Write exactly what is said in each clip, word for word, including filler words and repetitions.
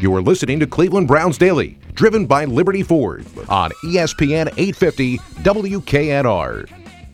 You are listening to Cleveland Browns Daily, driven by Liberty Ford on E S P N eight fifty W K N R.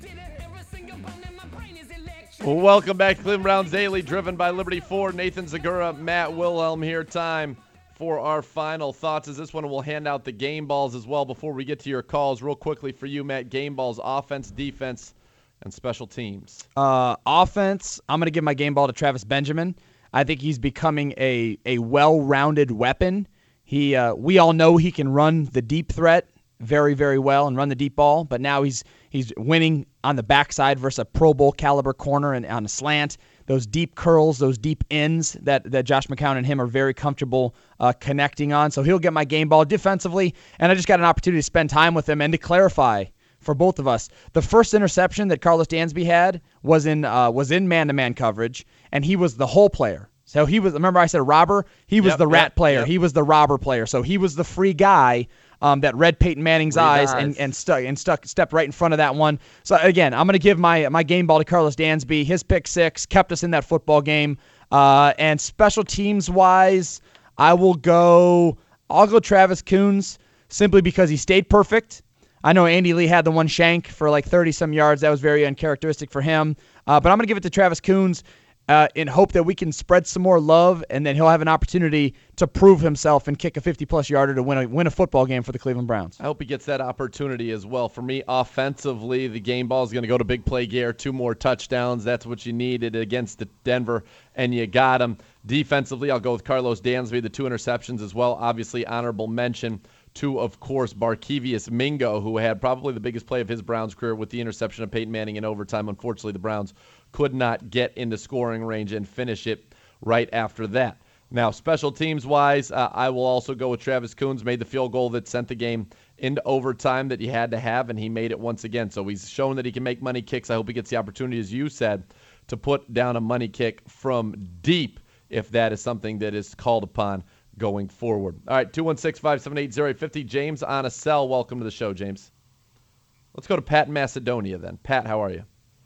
Welcome back to Cleveland Browns Daily, driven by Liberty Ford. Nathan Zagura, Matt Wilhelm here. Time for our final thoughts as this one will hand out the game balls as well before we get to your calls. Real quickly for you, Matt, game balls, offense, defense, and special teams. Uh, offense, I'm going to give my game ball to Travis Benjamin. I think he's becoming a, a well-rounded weapon. He, uh, we all know he can run the deep threat very, very well and run the deep ball, but now he's he's winning on the backside versus a Pro Bowl caliber corner and on a slant. Those deep curls, those deep ends that, that Josh McCown and him are very comfortable uh, connecting on. So he'll get my game ball defensively, and I just got an opportunity to spend time with him and to clarify for both of us. The first interception that Carlos Dansby had was in uh, was in man-to-man coverage, and he was the hole player. So he was, remember I said robber? He was yep, the rat yep, player. Yep. He was the robber player. So he was the free guy um, that read Peyton Manning's Read eyes, eyes and, and stuck and stuck stepped right in front of that one. So again, I'm going to give my my game ball to Carlos Dansby. His pick six kept us in that football game. Uh, and special teams wise, I will go. I'll go Travis Coons simply because he stayed perfect. I know Andy Lee had the one shank for like thirty some yards. That was very uncharacteristic for him. Uh, but I'm going to give it to Travis Coons. Uh, in hope that we can spread some more love, and then he'll have an opportunity to prove himself and kick a fifty-plus yarder to win a win a football game for the Cleveland Browns. I hope he gets that opportunity as well. For me, offensively, the game ball is going to go to Big Play Gear. Two more touchdowns. That's what you needed against Denver, and you got him. Defensively, I'll go with Carlos Dansby, the two interceptions as well. Obviously, honorable mention to, of course, Barkevious Mingo, who had probably the biggest play of his Browns career with the interception of Peyton Manning in overtime. Unfortunately, the Browns could not get into scoring range and finish it right after that. Now, special teams-wise, uh, I will also go with Travis Coons. Made the field goal that sent the game into overtime that he had to have, and he made it once again. So he's shown that he can make money kicks. I hope he gets the opportunity, as you said, to put down a money kick from deep if that is something that is called upon going forward. All right, two one six, five seven eight, zero eight five zero. James on a cell. Welcome to the show, James. Let's go to Pat in Macedonia then. Pat, how are you?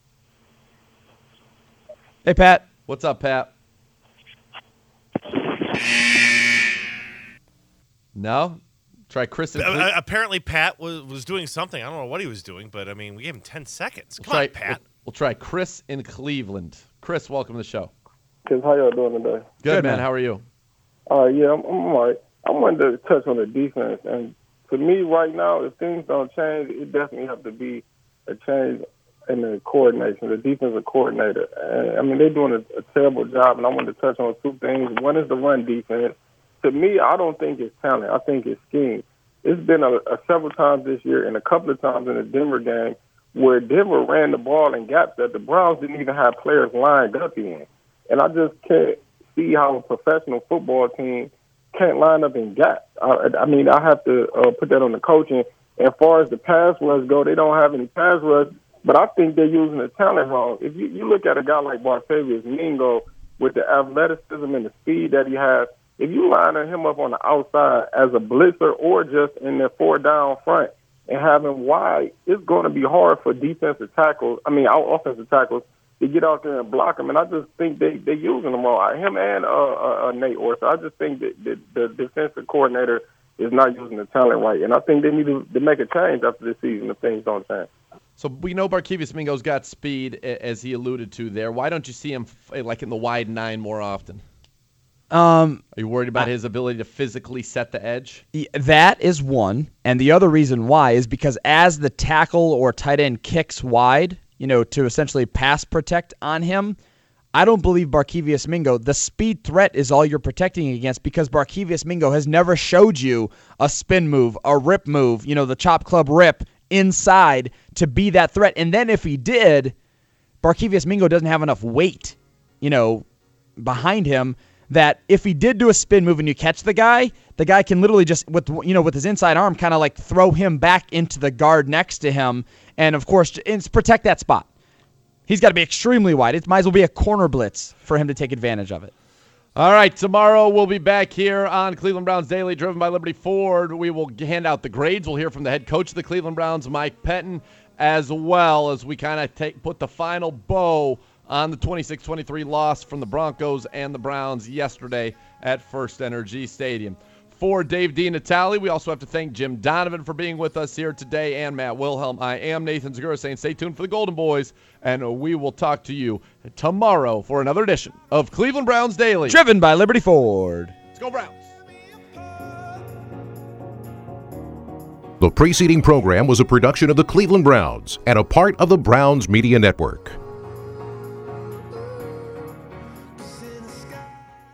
Hey, Pat. What's up, Pat? No? Try Chris and Cle- uh, Apparently, Pat was, was doing something. I don't know what he was doing, but, I mean, we gave him ten seconds. Come we'll on, try, Pat. We'll, we'll try Chris in Cleveland. Chris, welcome to the show. Chris, how y'all doing today? Good, Good man. man. How are you? Uh, yeah, I'm, I'm all right. I wanted to touch on the defense. And to me, right now, if things don't change, it definitely have to be a change in the coordination, the defensive coordinator. And, I mean, they're doing a, a terrible job, and I wanted to touch on two things. One is the run defense. To me, I don't think it's talent. I think it's scheme. It's been a, a several times this year and a couple of times in the Denver game where Denver ran the ball in gaps that the Browns didn't even have players lined up in. And I just can't see how a professional football team can't line up in gaps. I, I mean, I have to uh, put that on the coaching. As far as the pass rush go, they don't have any pass rush. But I think they're using the talent wrong. If you, you look at a guy like Barkevious Mingo with the athleticism and the speed that he has, if you line him up on the outside as a blitzer or just in the four down front and have him wide, it's going to be hard for defensive tackles, I mean, our offensive tackles, to get out there and block him. And I just think they, they're using him wrong. Him and uh, uh, uh, Nate Orr. So I just think that, that the defensive coordinator is not using the talent right. And I think they need to, to make a change after this season if things don't change. So we know Barkevious Mingo's got speed, as he alluded to there. Why don't you see him like in the wide nine more often? Um, Are you worried about I, his ability to physically set the edge? That is one. And the other reason why is because as the tackle or tight end kicks wide, you know, to essentially pass protect on him, I don't believe Barkevious Mingo, the speed threat is all you're protecting against because Barkevious Mingo has never showed you a spin move, a rip move, you know, the chop club rip inside to be that threat. And then if he did, Barkevious Mingo doesn't have enough weight, you know, behind him that if he did do a spin move and you catch the guy, the guy can literally just, with you know, with his inside arm, kind of like throw him back into the guard next to him. And, of course, it's protect that spot. He's got to be extremely wide. It might as well be a corner blitz for him to take advantage of it. All right, tomorrow we'll be back here on Cleveland Browns Daily, driven by Liberty Ford. We will hand out the grades. We'll hear from the head coach of the Cleveland Browns, Mike Pettine, as well as we kind of take put the final bow on the twenty-six twenty-three loss from the Broncos and the Browns yesterday at First Energy Stadium. For Dave DiNatale, we also have to thank Jim Donovan for being with us here today, and Matt Wilhelm. I am Nathan Zagura saying stay tuned for the Golden Boys, and we will talk to you tomorrow for another edition of Cleveland Browns Daily. Driven by Liberty Ford. Let's go Browns. The preceding program was a production of the Cleveland Browns and a part of the Browns Media Network.